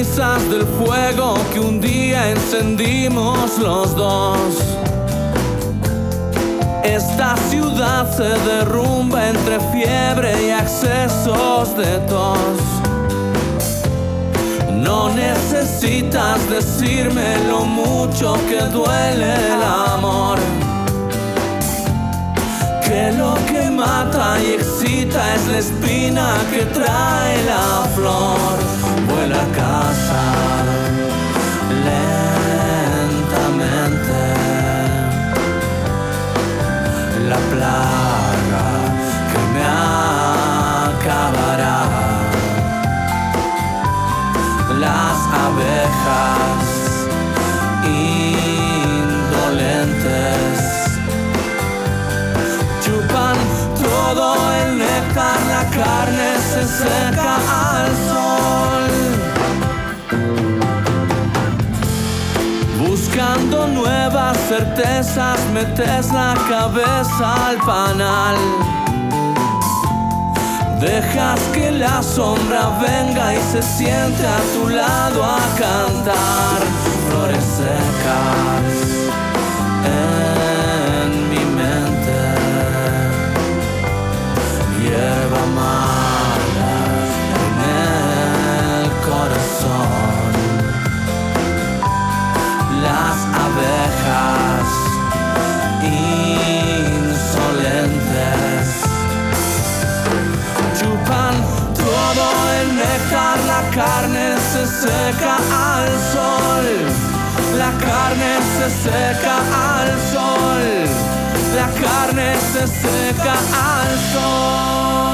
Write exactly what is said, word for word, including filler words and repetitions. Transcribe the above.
cenizas del fuego que un día encendimos los dos. Esta ciudad se derrumba entre fiebre y accesos de tos. No necesitas decirme lo mucho que duele el amor, que lo que mata y excita es la espina que trae la flor. Vuela a casa lentamente, la plaga que me acabará. Las abejas indolentes chupan todo el néctar, la carne se seca al sol. Buscando nuevas certezas, metes la cabeza al panal. Dejas que la sombra venga y se siente a tu lado a cantar. Flores secas en mi mente, hierba mala en el corazón. Las abejas insolentes chupan todo el néctar, la carne se seca al sol. La carne se seca al sol. La carne se seca al sol.